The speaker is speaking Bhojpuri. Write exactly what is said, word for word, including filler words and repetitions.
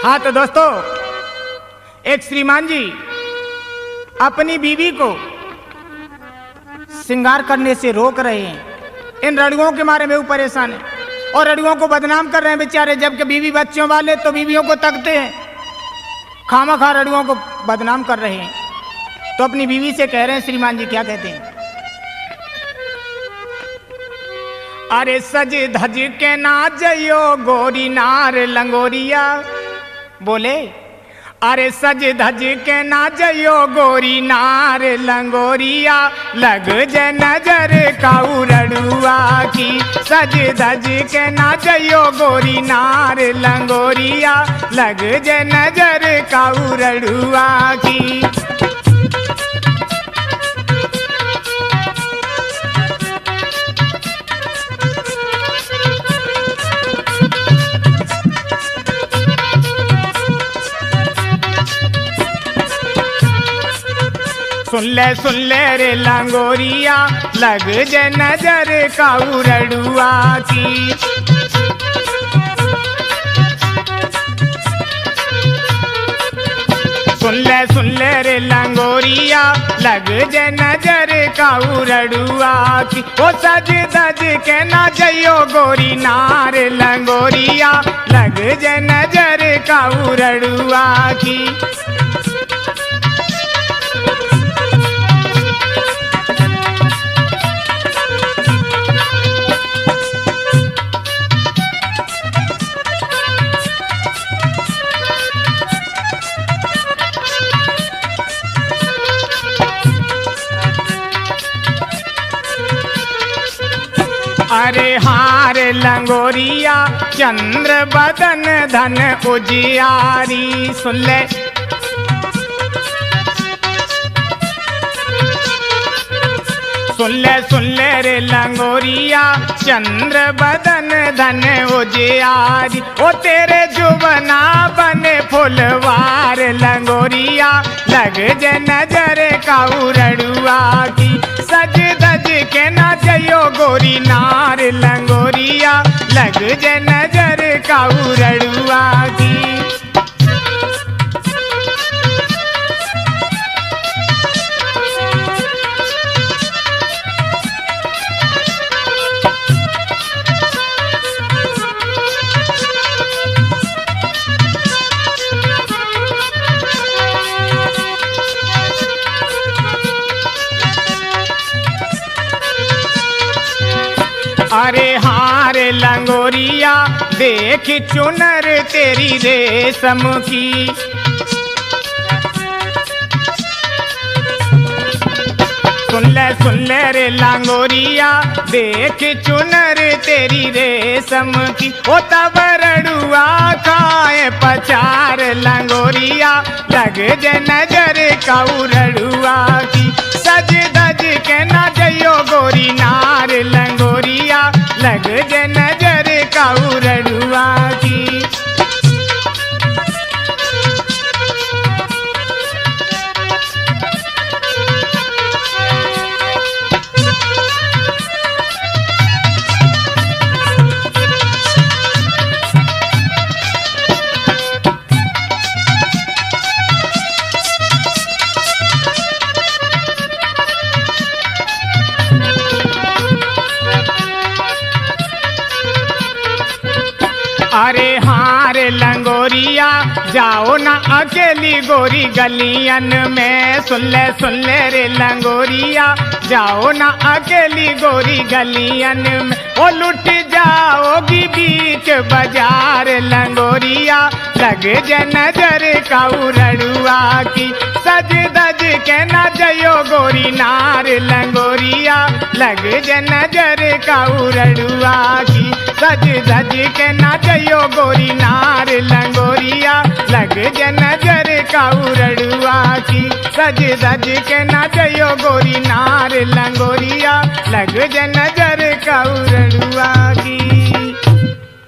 हाँ तो दोस्तों, एक श्रीमान जी अपनी बीवी को श्रृंगार करने से रोक रहे हैं। इन रड़ुओं के मारे में वो परेशान है और रड़ुओं को बदनाम कर रहे हैं बेचारे। जबकि बीवी बच्चों वाले तो बीवियों को तकते हैं, खामा खा रड़ुओं को बदनाम कर रहे हैं। तो अपनी बीवी से कह रहे हैं, श्रीमान जी क्या कहते हैं? अरे सज धज के ना जयो गोरी नार लंगोरिया। बोले अरे सज धज के ना जयो गोरी नार लंगोरिया, लग जे नजर काऊ रड़ुआ की। सज धज के ना जयो गोरी नार लंगोरिया, लग जे नजर काऊ रड़ुआ की। सुन ले सुन ले रे लंगोरिया, लग जे नजर काऊ रड़ुआ की। सुन ले सुन ले रे लंगोरिया, लग जे नजर काऊ रड़ुआ की। ओ सज धज के ना जयो गोरी नार लंगोरिया, लग जे नजर काऊ रड़ुआ की। अरे हार लंगोरिया चंद्र बदन धन उजियारी। सुन ले सुन ले सुन ले रे लंगोरिया, चंद्र बदन धन उजियारी। ओ तेरे जुबना बने फुलवार लंगोरिया, लग जे नजर काऊ रड़ुआ की। सज धज के ना जयो गोरी नार लंगोरिया, लग जे नजर काऊ रड़ुआ की। अरे हार लंगोरिया देख चुनर तेरी रेशम की। सुन ले सुन ले रे लंगोरिया, देख चुनर तेरी रेशम की। ओ तब रड़ुआ खाए पचार लंगोरिया, लग जे नजर काऊ रड़ुआ की। सज धज के ना जयो गोरी नार लंगोरिया, लग जे नजर काऊ रड़ुआ की। अरे हार लंगोरिया जाओ ना अकेली गोरी गलियन में। सुन ले सुन ले रे लंगोरिया, जाओ ना अकेली गोरी गलियन में। ओ लुट जाओगी बीच बाजार लंगोरिया, लग जे नजर काऊ रड़ुआ की। सज धज के ना जयो गोरी नार लंगोरिया, लग जे नजर काऊ रड़ुआ की। सज धज के ना जयो गोरी नार लंगोरिया, लग जे नजर काऊ रड़ुआ की। सज धज के ना जयो गोरी नार लंगोरिया, लग जे नजर काऊ रड़ुआ की।